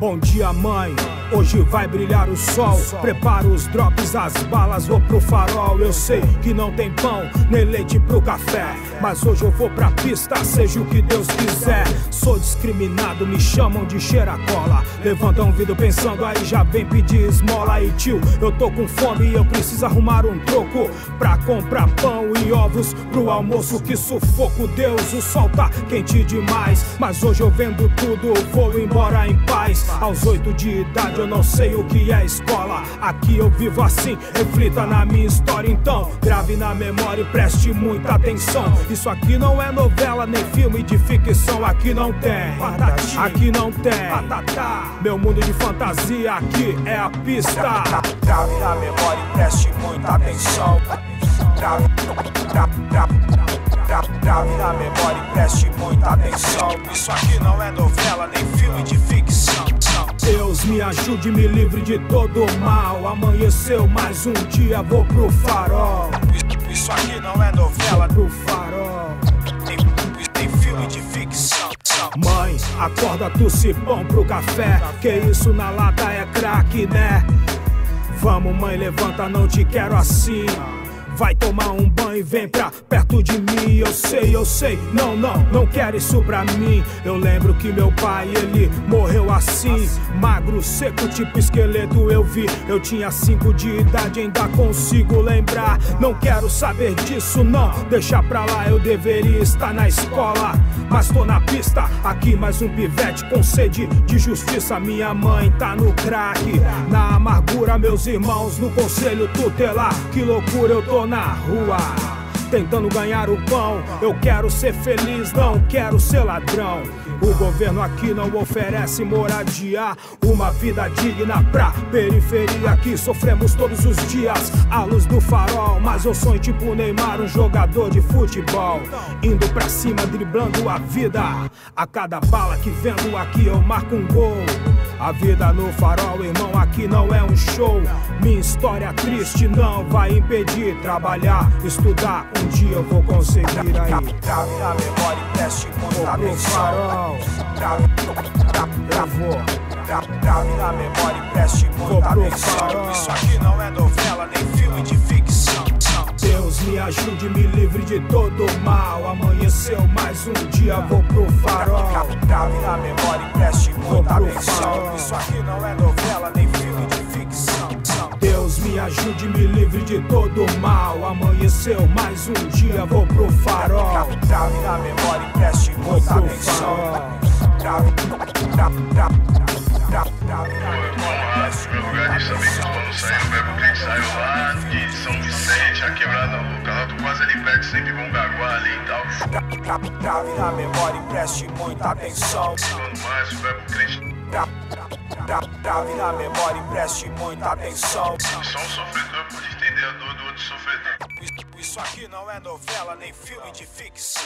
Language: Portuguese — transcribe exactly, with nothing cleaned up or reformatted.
Bom dia, mãe, hoje vai brilhar o sol. Preparo os drops, as balas, vou pro farol. Eu sei que não tem pão, nem leite pro café, mas hoje eu vou pra pista, seja o que Deus quiser. Sou discriminado, me chamam de cheiracola. Levantam um vidro pensando, aí já vem pedir esmola. E tio, eu tô com fome e eu preciso arrumar um troco pra comprar pão e ovos pro almoço. Que sufoco, Deus, o sol tá quente demais, mas hoje eu vendo tudo, vou embora em paz. Aos oito de idade eu não sei o que é escola. Aqui eu vivo assim, reflita na minha história. Então grave na memória e preste muita atenção. Isso aqui não é novela nem filme de ficção. Aqui não tem patati, aqui não tem patatá. Meu mundo de fantasia aqui é a pista. Grave na memória e preste muita atenção. Grave, grave, grave, grave, grave na memória e preste muita atenção. Isso aqui não é novela nem filme de ficção. Deus me ajude, me livre de todo mal. Amanheceu mais um dia, vou pro farol. Isso aqui não é novela, pro farol. Tem, tem filme de ficção. Mãe, acorda, tosse pão pro café. Que isso na lata é crack, né? Vamos, mãe, levanta, não te quero assim. Vai tomar um banho e vem pra perto de mim. Eu sei, eu sei, não, não, não quero isso pra mim. Eu lembro que meu pai, ele morreu assim, magro, seco, tipo esqueleto eu vi. Eu tinha cinco de idade, ainda consigo lembrar. Não quero saber disso, não, deixa pra lá. Eu deveria estar na escola, mas tô na pista. Aqui mais um pivete com sede de justiça. Minha mãe tá no crack, na amargura, meus irmãos no conselho tutelar. Que loucura, eu tô na rua, tentando ganhar o pão. Eu quero ser feliz, não quero ser ladrão. O governo aqui não oferece moradia, uma vida digna pra periferia que sofremos todos os dias. A luz do farol, mas eu sonho tipo Neymar, um jogador de futebol, indo pra cima, driblando a vida. A cada bala que vendo aqui eu marco um gol. A vida no farol, irmão, aqui não é um show. Minha história triste não vai impedir trabalhar, estudar, um dia eu vou conseguir aí. Grave na memória e preste muita atenção. Eu vou. Grave na memória e preste muita atenção. Isso aqui não é novela nem filme de ficção. Deus me ajude, me livre de todo mal. Amanheceu mais um dia, vou pro farol. Grave na memória e preste muita atenção. Isso aqui não é novela nem filme de ficção. Deus me ajude, me livre de todo mal. Amanheceu mais um dia, vou pro farol. Grave na memória e preste muita atenção. Grave, grave, grave, grave, grave na memória e preste muita atenção. Saiu, mesmo quem saiu lá de São Vicente, a quebrada louca, lá do quase ali perto, sempre Mongaguá ali e tal. Grave na memória e preste muita atenção. Mano, mais o verbo crente. Grave na memória e preste muita atenção. Só um sofredor pode entender a dor do outro sofredor. Isso aqui não é novela nem filme de ficção.